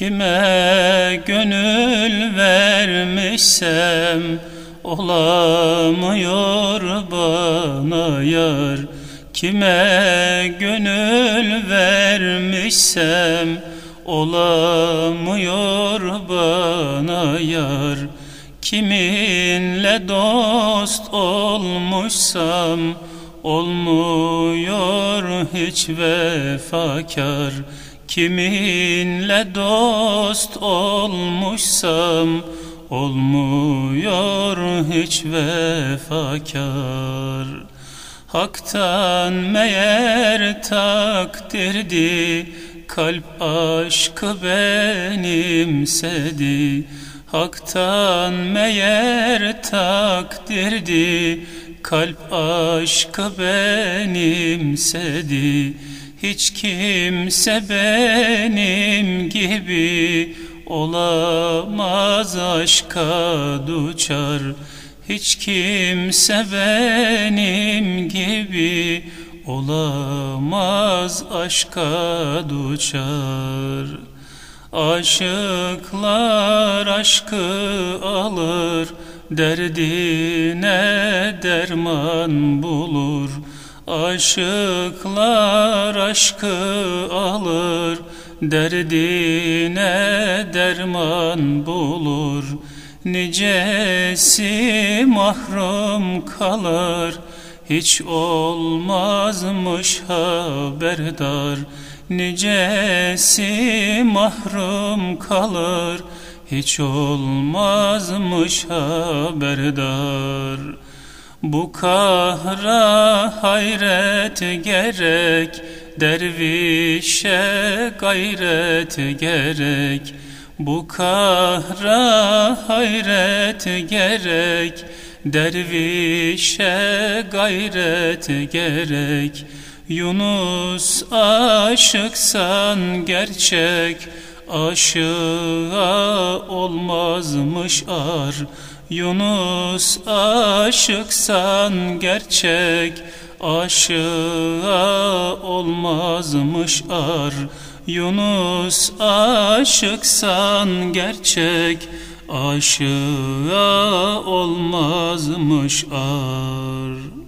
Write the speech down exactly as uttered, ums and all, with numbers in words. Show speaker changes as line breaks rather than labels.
Kime gönül vermişsem olamıyor bana yar. Kime gönül vermişsem olamıyor bana yar. Kiminle dost olmuşsam olmuyor hiç vefakar. Kiminle dost olmuşsam olmuyor hiç vefakar. Hak'tan meğer takdirdi, kalp aşkı benimsedi. Hak'tan meğer takdirdi, kalp aşkı benimsedi. Hiç kimse benim gibi olamaz aşka duçar. Hiç kimse benim gibi olamaz aşka duçar. Aşıklar aşkı alır, derdine derman bulur. Aşıklar aşkı alır, derdine derman bulur. Nicesi mahrum kalır, hiç olmazmış haberdar. Nicesi mahrum kalır, hiç olmazmış haberdar. Bu kahra hayret gerek, dervişe gayret gerek. Bu kahra hayret gerek, dervişe gayret gerek. Yunus aşıksan gerçek, aşığa olmazmış ar. Yunus aşıksan gerçek, aşığa olmazmış ar. Yunus aşıksan gerçek, aşığa olmazmış ar.